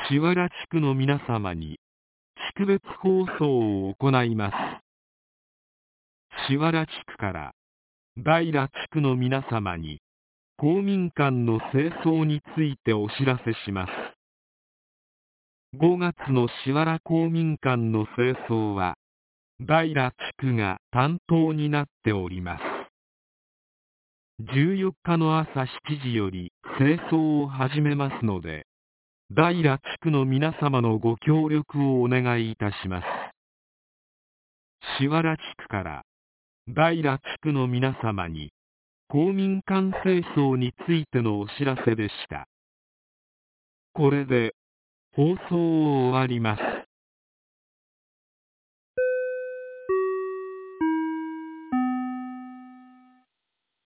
橿原地区の皆様に地区別放送を行います。橿原地区から平地区の皆様に公民館の清掃についてお知らせします。5月の橿原公民館の清掃は平地区が担当になっております。14日の朝7時より清掃を始めますので、平地区の皆様のご協力をお願いいたします。橿原地区から平地区の皆様に公民館清掃についてのお知らせでした。これで放送を終わります。